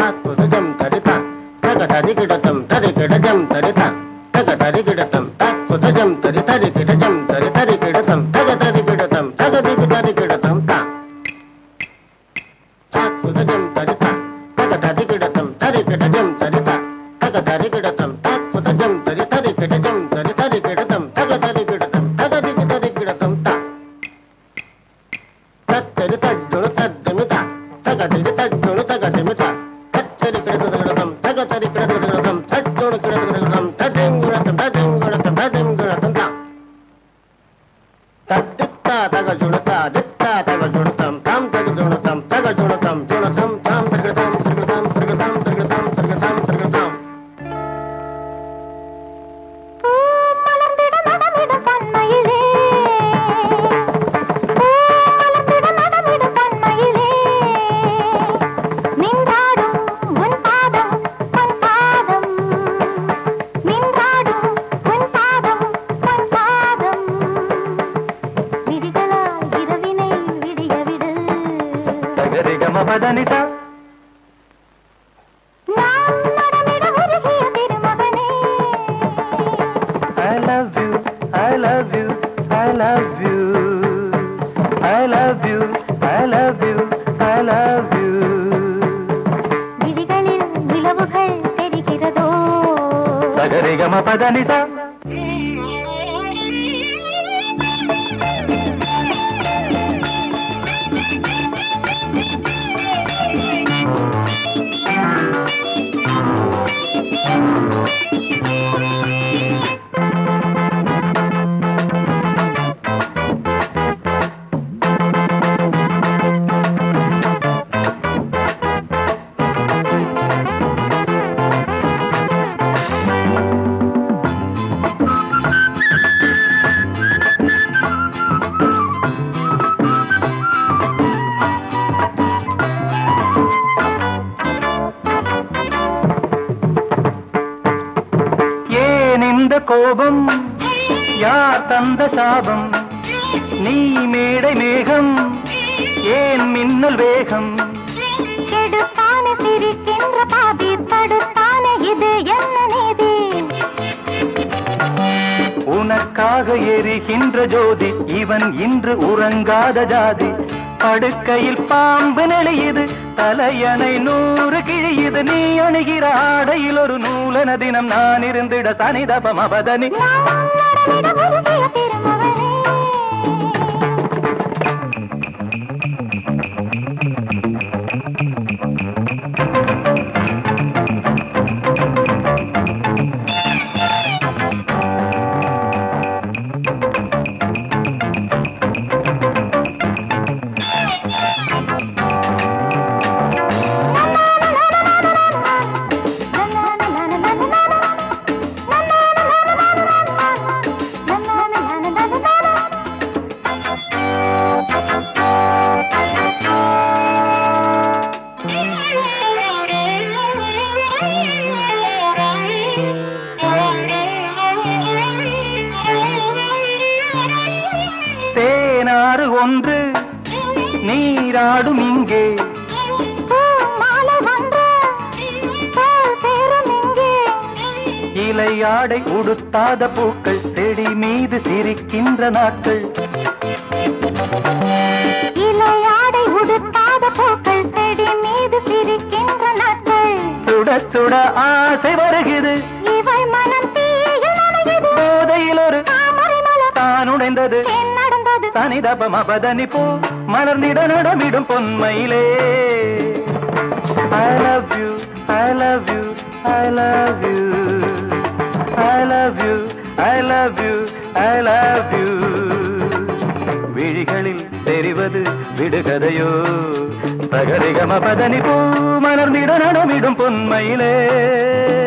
குதஜம் தரிதா தக தரி கிடதம் தரி கிடஜம் தரிதா தக தரி கிடதம் குதஜம் தரி தரி கிடஜம் தரி தரி கிடதம் தக தரி கிடதம் தக தரி கிடதம் தா குதஜம் தரிதா தக தரி கிடதம் தரி கிடஜம் தரிதா தக தரி கிடதம் குதஜம் தரி தரி கிடஜம் தரி தரி கிடதம் தக தரி கிடதம் தக தரி கிடதம் தா தரி தஜ்ஜுனு தஜ்ஜுனு தா தக தரி தஜ்ஜுனு தக தரி தா தரி கிடதம் தக தரி கிடதம் தஜ்ஜுனு கிடதம் தஜ்ஜுனு தஜ்ஜுனு தஜ்ஜுனு தா தத்தித்தா தக ஜுனதா தித்தா தக ஜுனதம் தாம் தக ஜுனதம் தக ஜுனதம் ஜுனதம் தாம் தகதம் தகதம் தகதம் தகதம் தகதம் தகதம் மலர்ந்திட நடமிட பொன்மயிலே மலர்ந்திட நடமிட பொன்மயிலே நின்றாடும் உன் பாதம் நின்றாடும் உன் பாதம் விதிகளால் இரவினை விடிய விடு சகரிகம பதனிதா நாம் நடமிட உருகிய திருமகனே I love you, I love you, I love you, I love you, I love you, I love you. விழிகளில் நிலவுகள் தெரிகிறதோ சகரிகம பதனிதா இந்த கோபம் யார் தந்த சாபம் நீ மேடை மேகம் ஏன் மின்னல் வேகம் கெடுத்தான சிரிக்கின்ற பாதி தடுத்தான இது என்ன நீதி உனக்காக எரிகின்ற ஜோதி இவன் இன்று உறங்காத ஜாதி படுக்கையில் பாம்பு நெளியுது தலையணை 100 கிழியுது நீ அணுகிற ஆடையில் ஒரு நூலன தினம் நான் இருந்திட சனிதபம் அபதனி தேனாறு ஒன்று நீராடும் இங்கே இலையாடை உடுத்தாத பூக்கள் செடி மீது சிரிக்கின்ற நாட்கள் இலையாடை உடுத்தாத பூக்கள் செடி மீது சிரிக்கின்ற நாட்கள் சுட சுட ஆசை வருகிறது இவை மனம் தீயில் போதையில் ஒரு தாமரை மலர் தான் உடைந்தது நடந்தது சனிதபம் அபதனி பூ மலர்ந்திட நடமிடும் பொன்மையிலே I love you, I love you, I love you, I love you, I love you, I love you. விழிகளில் தெரிவது விடுகதையோ சகரிகம பதனி பூ மலர்ந்திட நடமிடும் பொன்மையிலே